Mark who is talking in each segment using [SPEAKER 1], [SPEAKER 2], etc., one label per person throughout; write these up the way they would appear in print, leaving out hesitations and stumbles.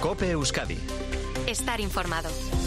[SPEAKER 1] COPE Euskadi.
[SPEAKER 2] Estar informado.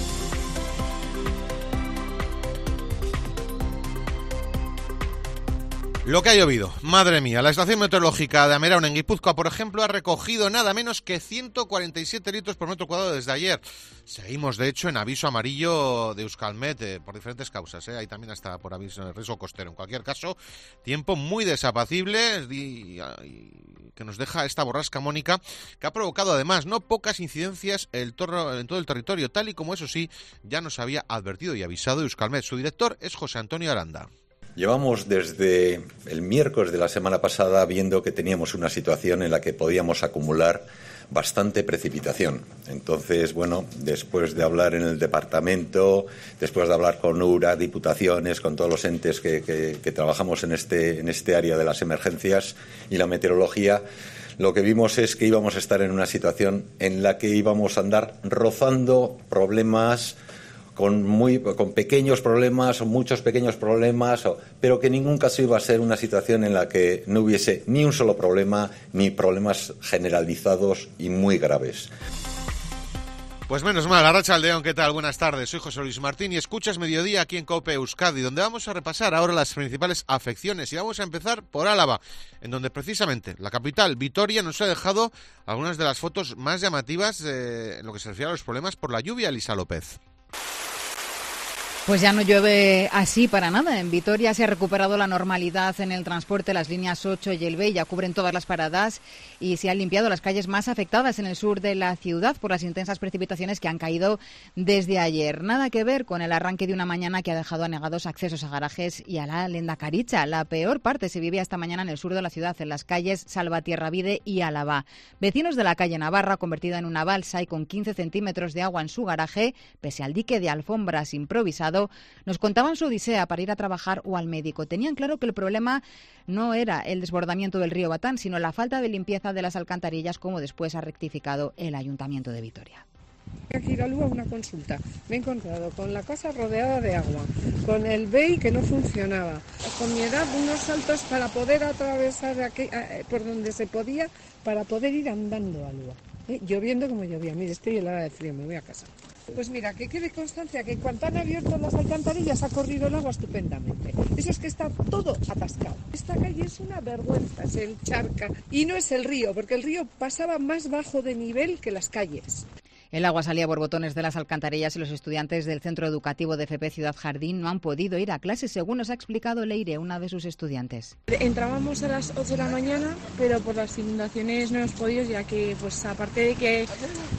[SPEAKER 3] Lo que ha llovido, madre mía. La estación meteorológica de Ameraun en Guipúzcoa, por ejemplo, ha recogido nada menos que 147 litros por metro cuadrado desde ayer. Seguimos, de hecho, en aviso amarillo de Euskalmet por diferentes causas. Ahí también está por aviso de riesgo costero. En cualquier caso, tiempo muy desapacible y que nos deja esta borrasca Mónica, que ha provocado además no pocas incidencias en todo el territorio, tal y como eso sí, ya nos había advertido y avisado Euskalmet. Su director es José Antonio Aranda.
[SPEAKER 4] Llevamos desde el miércoles de la semana pasada viendo que teníamos una situación en la que podíamos acumular bastante precipitación. Entonces, bueno, después de hablar en el departamento, después de hablar con URA, diputaciones, con todos los entes que trabajamos en este área de las emergencias y la meteorología, lo que vimos es que íbamos a estar en una situación en la que íbamos a andar rozando problemas con pequeños problemas o muchos pequeños problemas, pero que en ningún caso iba a ser una situación en la que no hubiese ni un solo problema, ni problemas generalizados y muy graves.
[SPEAKER 3] Pues menos mal, Arratsaldeon, ¿qué tal? Buenas tardes, soy José Luis Martín y escuchas Mediodía aquí en COPE Euskadi, donde vamos a repasar ahora las principales afecciones y vamos a empezar por Álava, en donde precisamente la capital, Vitoria, nos ha dejado algunas de las fotos más llamativas en lo que se refiere a los problemas por la lluvia. Elisa López.
[SPEAKER 5] Pues ya no llueve así para nada. En Vitoria se ha recuperado la normalidad en el transporte. Las líneas 8 y el B ya cubren todas las paradas y se han limpiado las calles más afectadas en el sur de la ciudad por las intensas precipitaciones que han caído desde ayer. Nada que ver con el arranque de una mañana que ha dejado anegados accesos a garajes y a la Lendakaricha. La peor parte se vivía esta mañana en el sur de la ciudad, en las calles Salvatierravide y Álava. Vecinos de la calle Navarra, convertida en una balsa y con 15 centímetros de agua en su garaje, pese al dique de alfombras improvisado, nos contaban su odisea para ir a trabajar o al médico. Tenían claro que el problema no era el desbordamiento del río Batán, sino la falta de limpieza de las alcantarillas, como después ha rectificado el Ayuntamiento de Vitoria.
[SPEAKER 6] Aquí ir a Lua a una consulta. Me he encontrado con la casa rodeada de agua, con el BEI que no funcionaba, con mi edad unos saltos para poder atravesar por donde se podía, para poder ir andando a Lua. Lloviendo como llovía. Mire, estoy helada de frío, me voy a casa. Pues mira, que quede constancia que en cuanto han abierto las alcantarillas ha corrido el agua estupendamente. Eso es que está todo atascado. Esta calle es una vergüenza, se encharca. Y no es el río, porque el río pasaba más bajo de nivel que las calles.
[SPEAKER 5] El agua salía a borbotones de las alcantarillas y los estudiantes del Centro Educativo de FP Ciudad Jardín no han podido ir a clase, según nos ha explicado Leire, una de sus estudiantes.
[SPEAKER 7] Entrábamos a las 8 de la mañana, pero por las inundaciones no hemos podido, ya que, pues aparte de que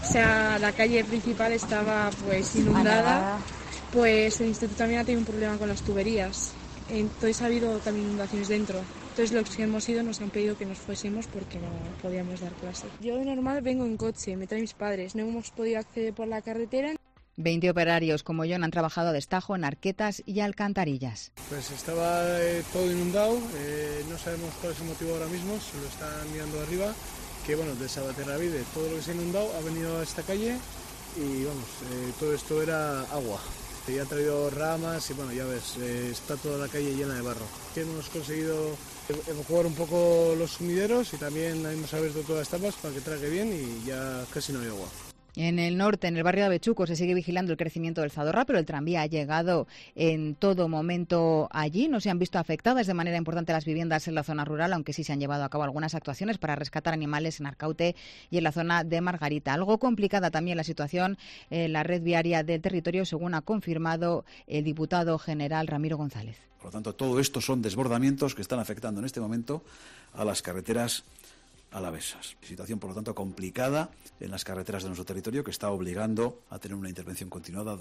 [SPEAKER 7] la calle principal estaba pues inundada, pues el instituto también ha tenido un problema con las tuberías. Entonces ha habido también inundaciones dentro. Entonces los que hemos ido nos han pedido que nos fuésemos porque no podíamos dar clase. Yo de normal vengo en coche, me traen mis padres, no hemos podido acceder por la carretera.
[SPEAKER 5] 20 operarios como John han trabajado a destajo en arquetas y alcantarillas.
[SPEAKER 8] Pues estaba todo inundado, no sabemos cuál es el motivo ahora mismo, se lo están mirando arriba, que bueno, de Salvatierravide todo lo que se ha inundado ha venido a esta calle y vamos, todo esto era agua. Ya ha traído ramas y bueno, ya ves, está toda la calle llena de barro. Hemos conseguido evacuar un poco los sumideros y también hemos abierto todas las tapas para que trague bien y ya casi no hay agua.
[SPEAKER 5] En el norte, en el barrio de Avechuco, se sigue vigilando el crecimiento del Zadorra, pero el tranvía ha llegado en todo momento allí. No se han visto afectadas de manera importante las viviendas en la zona rural, aunque sí se han llevado a cabo algunas actuaciones para rescatar animales en Arcaute y en la zona de Margarita. Algo complicada también la situación en la red viaria del territorio, según ha confirmado el diputado general Ramiro González.
[SPEAKER 9] Por lo tanto, todo esto son desbordamientos que están afectando en este momento a las carreteras alavesas. Situación, por lo tanto, complicada en las carreteras de nuestro territorio que está obligando a tener una intervención continuada.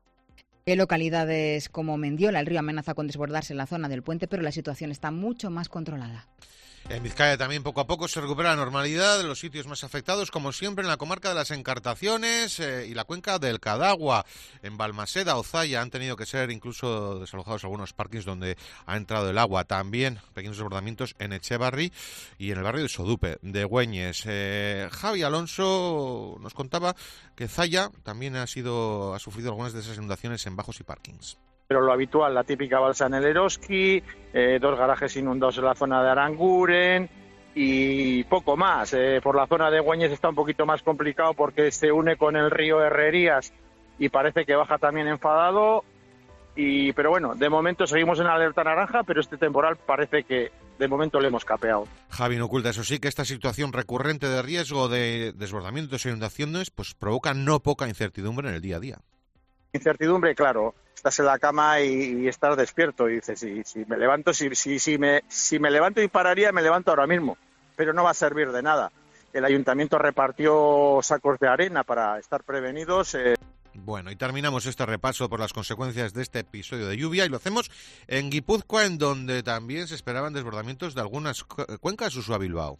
[SPEAKER 5] En localidades como Mendiola, el río amenaza con desbordarse en la zona del puente, pero la situación está mucho más controlada.
[SPEAKER 3] En Vizcaya también poco a poco se recupera la normalidad de los sitios más afectados, como siempre en la comarca de las Encartaciones y la cuenca del Cadagua. En Balmaseda o Zaya han tenido que ser incluso desalojados algunos parkings donde ha entrado el agua. También pequeños desbordamientos en Echevarri y en el barrio de Sodupe, de Güeñes. Javi Alonso nos contaba que Zaya también ha sufrido algunas de esas inundaciones en bajos y parkings.
[SPEAKER 10] Pero lo habitual, la típica balsa en el Eroski, 2 garajes inundados en la zona de Aranguren
[SPEAKER 1] y poco más. Por la zona de Güeñes está un poquito más complicado porque se une con el río Herrerías y parece que baja también enfadado. Pero bueno, de momento seguimos en alerta naranja, pero este temporal parece que de momento le hemos capeado.
[SPEAKER 3] Javi, no oculta, eso sí, que esta situación recurrente de riesgo de desbordamientos e inundaciones pues provoca no poca incertidumbre en el día a día.
[SPEAKER 1] Incertidumbre, claro. Estás en la cama y estás despierto y dices, si me levanto, si me levanto y pararía, me levanto ahora mismo, pero no va a servir de nada. El ayuntamiento repartió sacos de arena para estar prevenidos.
[SPEAKER 3] Bueno, y terminamos este repaso por las consecuencias de este episodio de lluvia y lo hacemos en Guipúzcoa, en donde también se esperaban desbordamientos de algunas cuencas, Uxue Bilbao.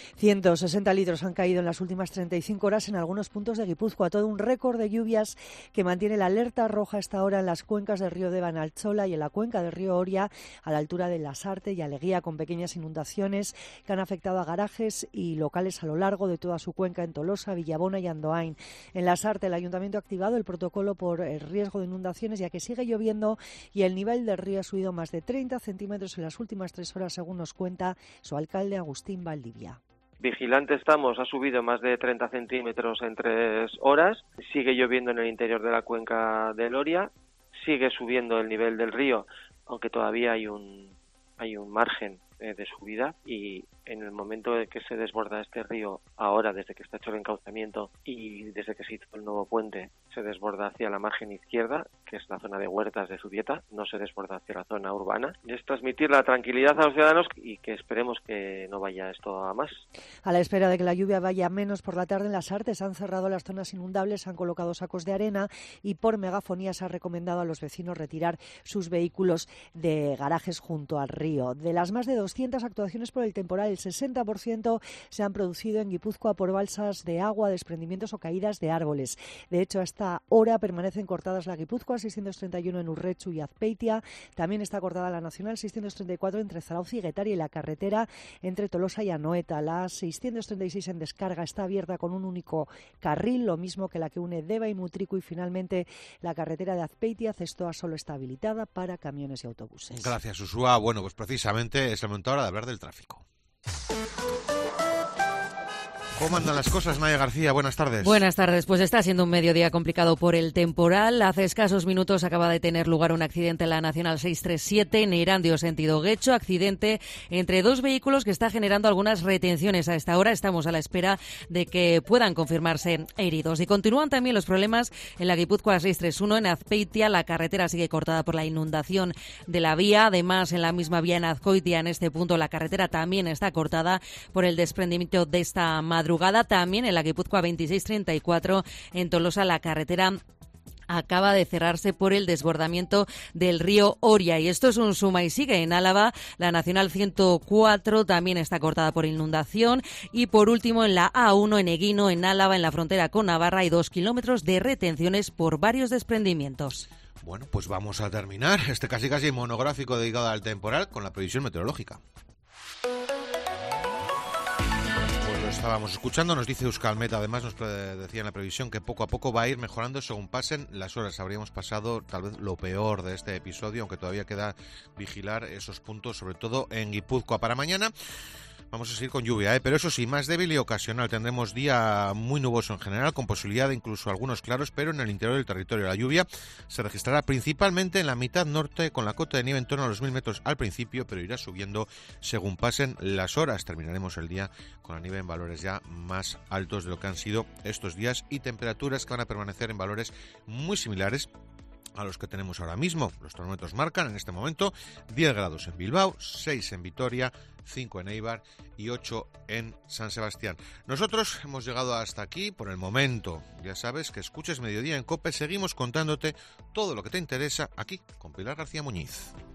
[SPEAKER 10] 160 litros han caído en las últimas 35 horas en algunos puntos de Guipúzcoa, todo un récord de lluvias que mantiene la alerta roja hasta ahora en las cuencas del río Deva en Altzola y en la cuenca del río Oria a la altura de Lasarte y Aleguía, con pequeñas inundaciones que han afectado a garajes y locales a lo largo de toda su cuenca en Tolosa, Villabona y Andoain. En Lasarte el ayuntamiento ha activado el protocolo por el riesgo de inundaciones, ya que sigue lloviendo y el nivel del río ha subido más de 30 centímetros en las últimas 3 horas, según nos cuenta su alcalde Agustín Valdivia.
[SPEAKER 11] Vigilante estamos, ha subido más de 30 centímetros en 3 horas, sigue lloviendo en el interior de la cuenca del Oria, sigue subiendo el nivel del río, aunque todavía hay un margen de subida, y en el momento en que se desborda este río, ahora desde que está hecho el encauzamiento y desde que se hizo el nuevo puente, se desborda hacia la margen izquierda, que es la zona de Huertas de Zubieta, no se desborda hacia la zona urbana. Y es transmitir la tranquilidad a los ciudadanos y que esperemos que no vaya esto a más.
[SPEAKER 10] A la espera de que la lluvia vaya menos por la tarde, en las Artes han cerrado las zonas inundables, han colocado sacos de arena y por megafonía se ha recomendado a los vecinos retirar sus vehículos de garajes junto al río. De las más de 200 actuaciones por el temporal, el 60% se han producido en Guipúzcoa por balsas de agua, desprendimientos o caídas de árboles. De hecho, a esta hora permanecen cortadas la Guipúzcoa 631 en Urretxu y Azpeitia. También está cortada la Nacional 634 entre Zarautz y Getaria y la carretera entre Tolosa y Anoeta. La 636 en descarga está abierta con un único carril, lo mismo que la que une Deva y Mutriku, y finalmente la carretera de Azpeitia Zestoa solo está habilitada para camiones y autobuses.
[SPEAKER 3] Gracias, Uxue. Bueno, pues precisamente es el momento ahora de hablar del tráfico. ¿Cómo andan las cosas, Nadia García? Buenas tardes.
[SPEAKER 12] Buenas tardes. Pues está siendo un mediodía complicado por el temporal. Hace escasos minutos acaba de tener lugar un accidente en la Nacional 637 en Erandio, sentido Guecho. Accidente entre 2 vehículos que está generando algunas retenciones. A esta hora estamos a la espera de que puedan confirmarse heridos. Y continúan también los problemas en la Guipúzcoa 631 en Azpeitia. La carretera sigue cortada por la inundación de la vía. Además, en la misma vía en Azcoitia, en este punto, la carretera también está cortada por el desprendimiento de esta madrugada. También en la Guipúzcoa 2634 en Tolosa la carretera acaba de cerrarse por el desbordamiento del río Oria. Y esto es un suma y sigue. En Álava, la Nacional 104 también está cortada por inundación. Y por último, en la A1 en Eguino, en Álava, en la frontera con Navarra, hay 2 kilómetros de retenciones por varios desprendimientos.
[SPEAKER 3] Bueno, pues vamos a terminar este casi monográfico dedicado al temporal con la previsión meteorológica. Estábamos escuchando, nos dice Euskalmet, además nos decía en la previsión que poco a poco va a ir mejorando según pasen las horas. Habríamos pasado tal vez lo peor de este episodio, aunque todavía queda vigilar esos puntos, sobre todo en Guipúzcoa. Para mañana vamos a seguir con lluvia, pero eso sí, más débil y ocasional. Tendremos día muy nuboso en general, con posibilidad de incluso algunos claros, pero en el interior del territorio. La lluvia se registrará principalmente en la mitad norte, con la cota de nieve en torno a los 1000 metros al principio, pero irá subiendo según pasen las horas. Terminaremos el día con la nieve en valores ya más altos de lo que han sido estos días y temperaturas que van a permanecer en valores muy similares a los que tenemos ahora mismo. Los termómetros marcan en este momento 10 grados en Bilbao, 6 en Vitoria, 5 en Eibar y 8 en San Sebastián. Nosotros hemos llegado hasta aquí por el momento. Ya sabes que escuches Mediodía en COPE. Seguimos contándote todo lo que te interesa aquí con Pilar García Muñiz.